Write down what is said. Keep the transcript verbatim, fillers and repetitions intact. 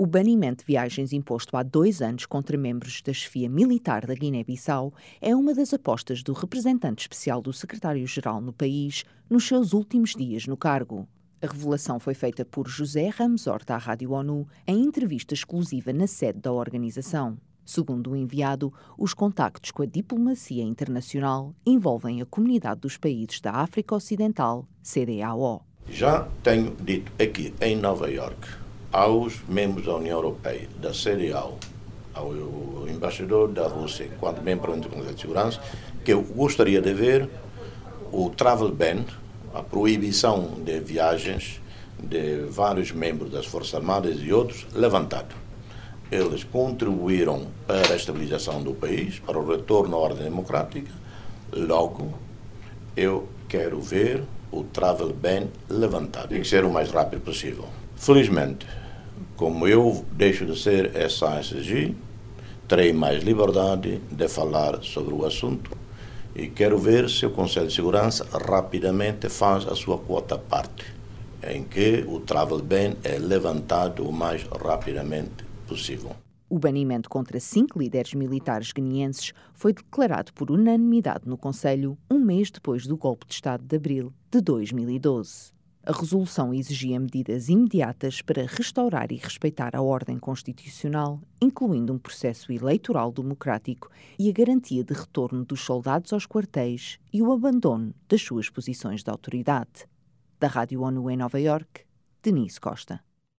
O banimento de viagens imposto há dois anos contra membros da chefia militar da Guiné-Bissau é uma das apostas do representante especial do secretário-geral no país nos seus últimos dias no cargo. A revelação foi feita por José Ramos Horta à Rádio ONU em entrevista exclusiva na sede da organização. Segundo o enviado, os contactos com a diplomacia internacional envolvem a Comunidade dos Países da África Ocidental, C D A O. Já tenho dito aqui em Nova Iorque aos membros da União Europeia, da C D A O, ao embaixador da Rússia, quanto membro do Conselho de Segurança, que eu gostaria de ver o travel ban, a proibição de viagens de vários membros das Forças Armadas e outros, levantado. Eles contribuíram para a estabilização do país, para o retorno à ordem democrática. Logo, eu quero ver o travel ban levantado. Tem que ser o mais rápido possível. Felizmente, como eu deixo de ser S A S G, terei mais liberdade de falar sobre o assunto e quero ver se o Conselho de Segurança rapidamente faz a sua quota parte, em que o travel ban é levantado o mais rapidamente possível. O banimento contra cinco líderes militares guineenses foi declarado por unanimidade no Conselho um mês depois do golpe de Estado de abril de dois mil e doze. A resolução exigia medidas imediatas para restaurar e respeitar a ordem constitucional, incluindo um processo eleitoral democrático e a garantia de retorno dos soldados aos quartéis e o abandono das suas posições de autoridade. Da Rádio ONU em Nova Iorque, Denise Costa.